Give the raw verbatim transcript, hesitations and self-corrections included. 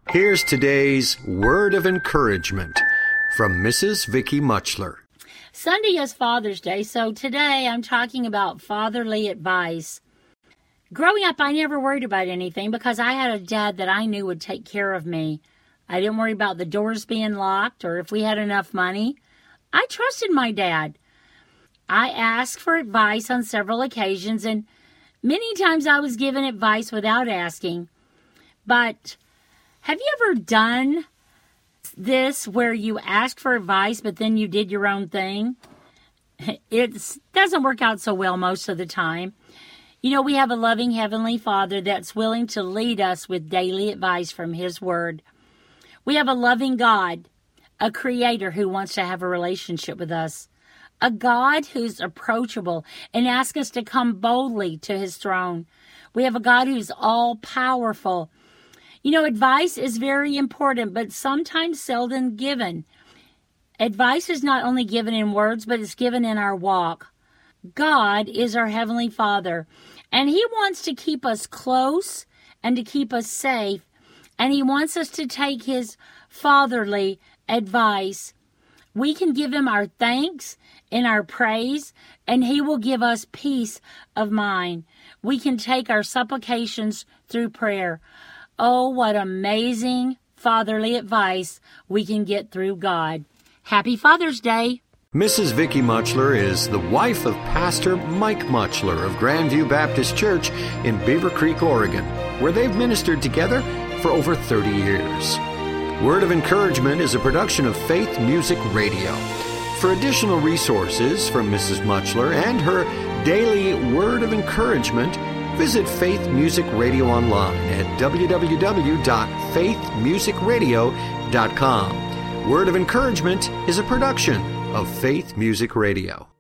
Here's today's word of encouragement from Missus Vicky Muchler. Sunday is Father's Day, so today I'm talking about fatherly advice. Growing up, I never worried about anything because I had a dad that I knew would take care of me. I didn't worry about the doors being locked or if we had enough money. I trusted my dad. I asked for advice on several occasions, and many times I was given advice without asking. But have you ever done this where you asked for advice, but then you did your own thing? It doesn't work out so well most of the time. You know, we have a loving Heavenly Father that's willing to lead us with daily advice from His Word. We have a loving God, a Creator who wants to have a relationship with us, a God who's approachable and asks us to come boldly to His throne. We have a God who's all-powerful. You know, advice is very important, but sometimes seldom given. Advice is not only given in words, but it's given in our walk. God is our Heavenly Father, and He wants to keep us close and to keep us safe, and He wants us to take His fatherly advice. We can give Him our thanks and our praise, and He will give us peace of mind. We can take our supplications through prayer. Oh, what amazing fatherly advice we can get through God. Happy Father's Day. Missus Vicky Muchler is the wife of Pastor Mike Muchler of Grandview Baptist Church in Beaver Creek, Oregon, where they've ministered together for over thirty years. Word of Encouragement is a production of Faith Music Radio. For additional resources from Missus Muchler and her daily Word of Encouragement, visit Faith Music Radio online at w w w dot faith music radio dot com. Word of Encouragement is a production of Faith Music Radio.